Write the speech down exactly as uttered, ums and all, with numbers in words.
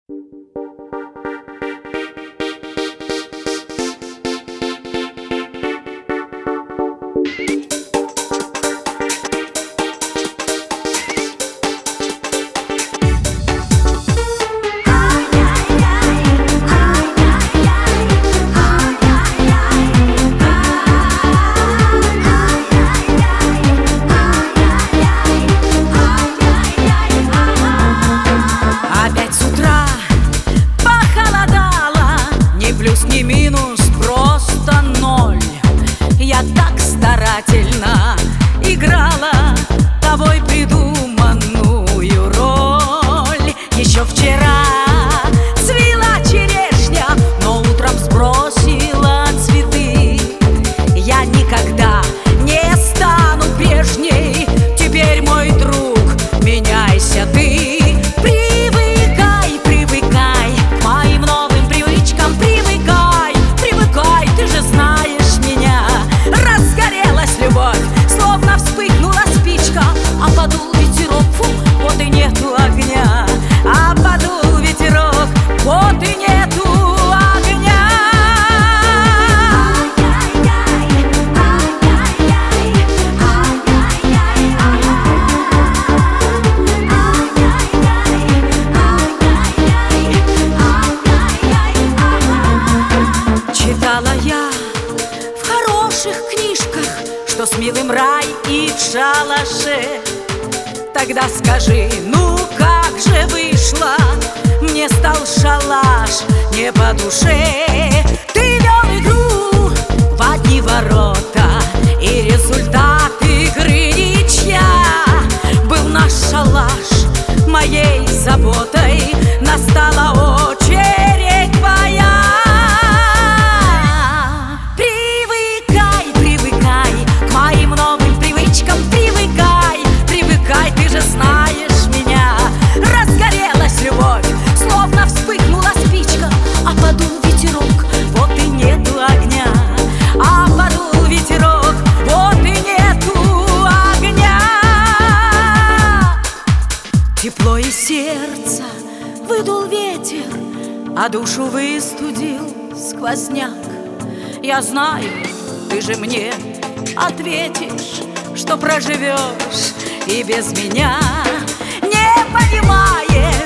Ни минус, просто ноль. Я так старательно играла тобой придуманную роль. Еще вчера цвела черешня, но утром сбросила цветы. Я никогда не стану прежней, теперь, мой друг, меняйся ты. Привыкай, привыкай к моим новым привычкам, привыкай. Ты же знаешь меня. Разгорелась любовь, словно вспыхнула спичка, а подул ветерок, фу, вот и нету огня. А подул ветерок, вот и нету огня. Читала я в хороших книжках, что с милым рай и в шалаше. Тогда скажи, ну как же вышло, мне стал шалаш не по душе. Ты вел игру в одни ворота, и результат игры ничья. Был наш шалаш моей заботой, настала очередь твоя. Знаешь меня. Разгорелась любовь, словно вспыхнула спичка, а подул ветерок, вот и нету огня. А подул ветерок, вот и нету огня. Тепло из сердца выдул ветер, а душу выстудил сквозняк. Я знаю, ты же мне ответишь, что проживешь и без меня. Не понимаешь,